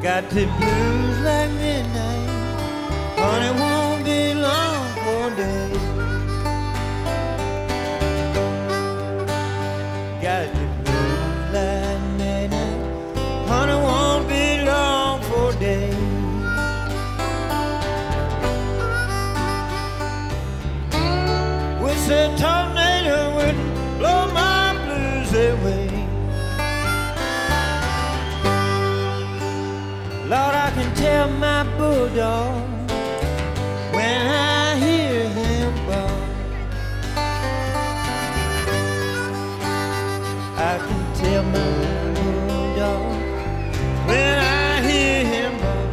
Got the blues like midnight, honey, won't be long for days. Got the blues like midnight, honey, won't be long for days. Wish a tornado would blow my blues away. Lord, I can tell my bulldog when I hear him bark. I can tell my bulldog when I hear him bark.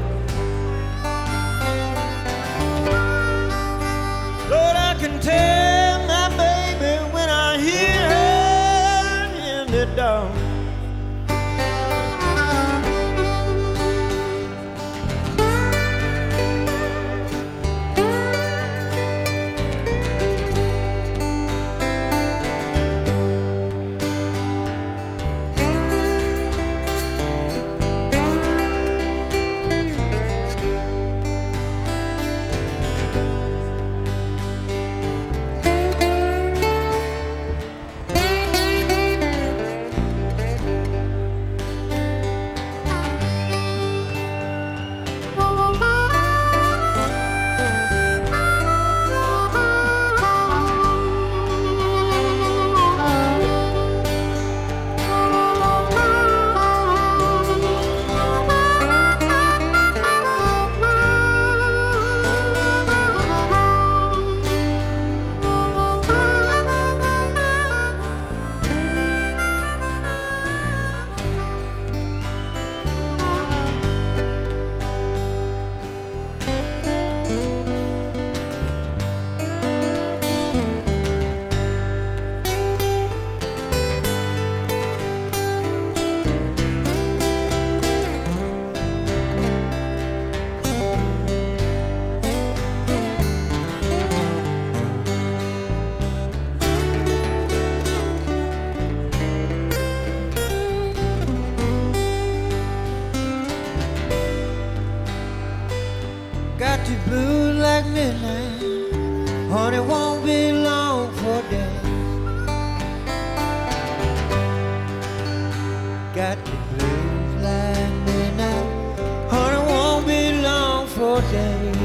Lord, I can tell my baby when I hear her in the dark. Got the blues like midnight, honey, won't be long for days. Got the blues like midnight, honey, won't be long for days.